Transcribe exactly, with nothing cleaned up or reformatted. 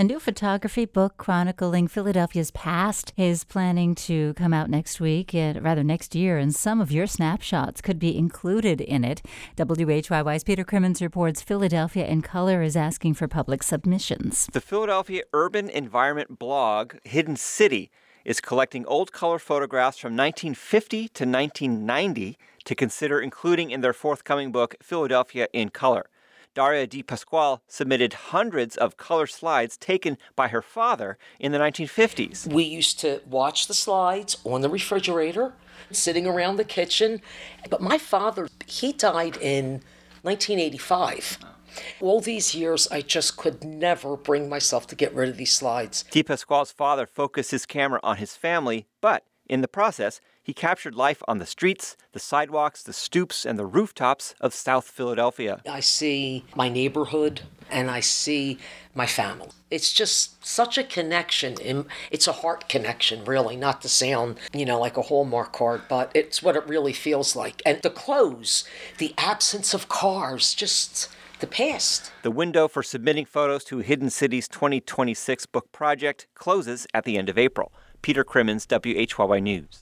A new photography book chronicling Philadelphia's past is planning to come out next week, and rather next year, and some of your snapshots could be included in it. W H Y Y's Peter Crimmins reports Philadelphia in Color is asking for public submissions. The Philadelphia Urban Environment blog, Hidden City, is collecting old color photographs from nineteen fifty to nineteen ninety to consider including in their forthcoming book, Philadelphia in Color. Daria Di Pasquale submitted hundreds of color slides taken by her father in the nineteen fifties. We used to watch the slides on the refrigerator, sitting around the kitchen. But my father, he died in nineteen eighty-five. All these years, I just could never bring myself to get rid of these slides. Di Pasquale's father focused his camera on his family, but in the process, he captured life on the streets, the sidewalks, the stoops, and the rooftops of South Philadelphia. I see my neighborhood, and I see my family. It's just such a connection. It's a heart connection, really, not to sound, you know, like a Hallmark card, but it's what it really feels like. And the clothes, the absence of cars, just the past. The window for submitting photos to Hidden City's twenty twenty-six book project closes at the end of April. Peter Crimmins, W H Y Y News.